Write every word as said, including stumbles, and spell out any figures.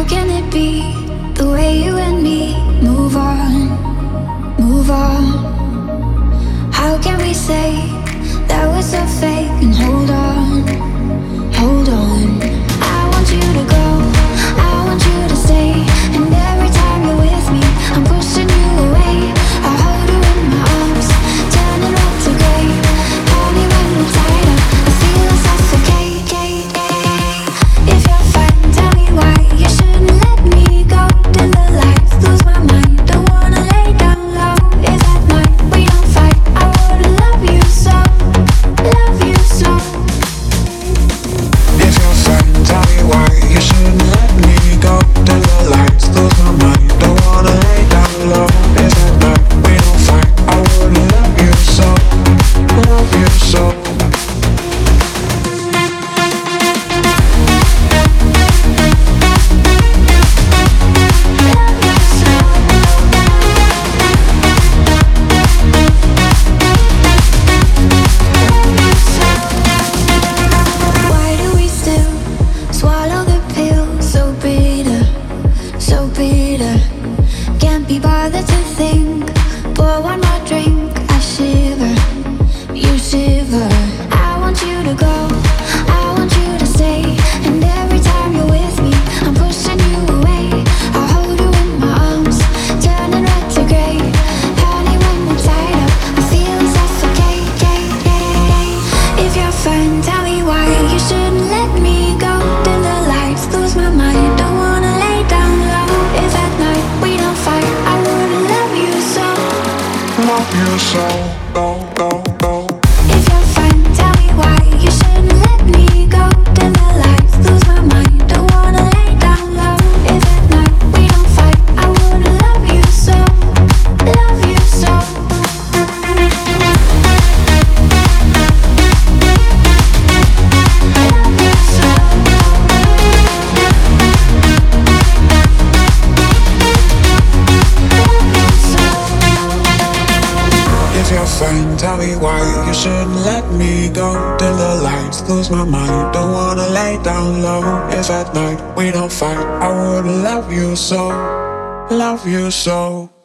can it be the way you and me move on, move on? How can we say that we're so fake and hold on, hold on? I want you to go, I want you to stay, and every time you're with me, I'm pushing you away. I hold you in my arms, turning red to gray. Honey, when we're tied up, I feel us suffocate. If you're fine, tell me why you shouldn't let me go. Till the lights lose my mind, don't wanna lay down low. If at night we don't fight, I would love you so, love you so. If you're fine, tell me why you shouldn't let me go. Till the lights lose my mind, don't wanna lay down low. If at night we don't fight, I would love you so, love you so. Why do we still swallow the pill? So bitter, so bitter. Can't be bothered to think. Pour one more drink, I shiver, you shiver. I want you to go, I want you to stay, and every time you're with me, I'm pushing you away. I hold you in my arms, turning red to gray. Honey, when we're tied up, I feel suffocate. If you're fine, tell me why you shouldn't let me go. Till the lights lose my mind, don't wanna lay down low. If at night we don't fight, I would love you so, Love you so, go, go, go. if you're fine, tell me why you shouldn't let me go. Till the lights lose my mind, don't wanna lay down low. If at night we don't fight, I would love you so, love you so. If you're fine, tell me why you shouldn't let me go. Till the lights lose my mind, don't wanna lay down low. If at night we don't fight, I would love you so, love you so.